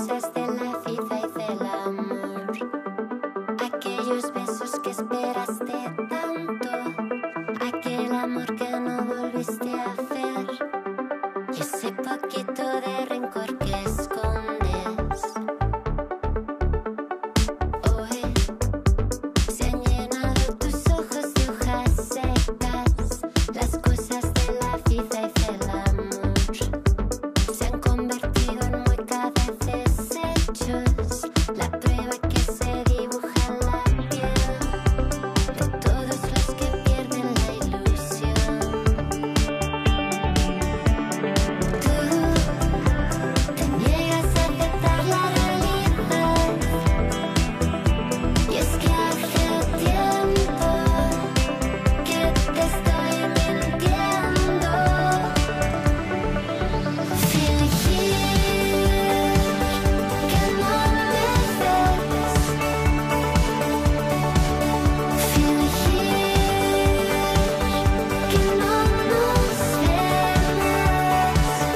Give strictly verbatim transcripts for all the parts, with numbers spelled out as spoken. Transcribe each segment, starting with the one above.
cosas de la vida y del amor. Aquellos besos que esperaste tanto, aquel amor que no volviste a ver, y ese poquito de rencor que escondes. Hoy se han llenado tus ojos de hojas secas, las cosas de la vida y del amor se han convertido en muecas de desechos, la prueba que se dibuja en la piel de todos los que pierden la ilusión. Tú te niegas a aceptar la realidad, y es que hace tiempo que te estoy mintiendo. Fingir que no me ves, fingir que no nos vemos,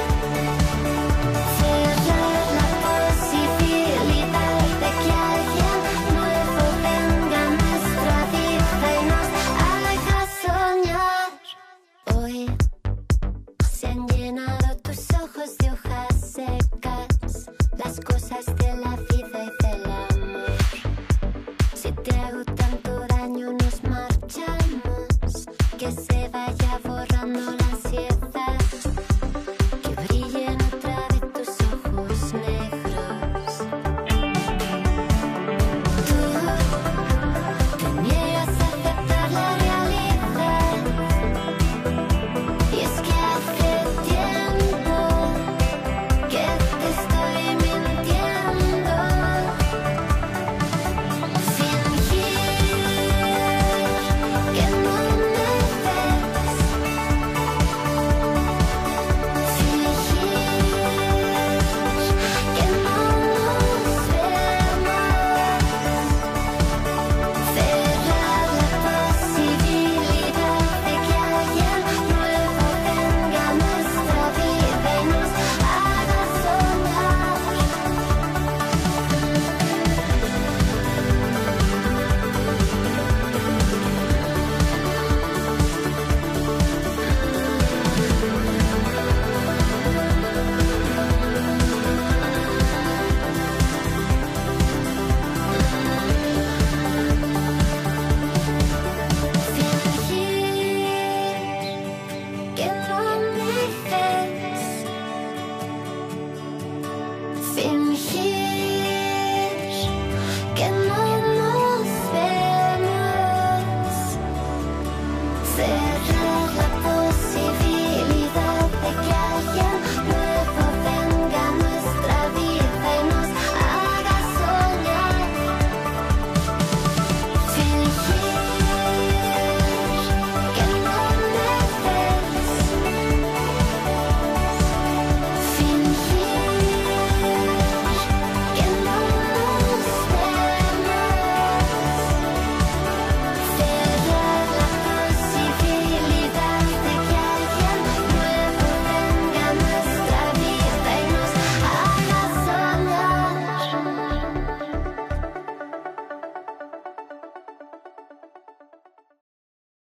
cerrar la posibilidad de que alguien nuevo venga a nuestra vida y nos haga soñar. Hoy se han llenado tus ojos de hojas secas, las cosas de la vida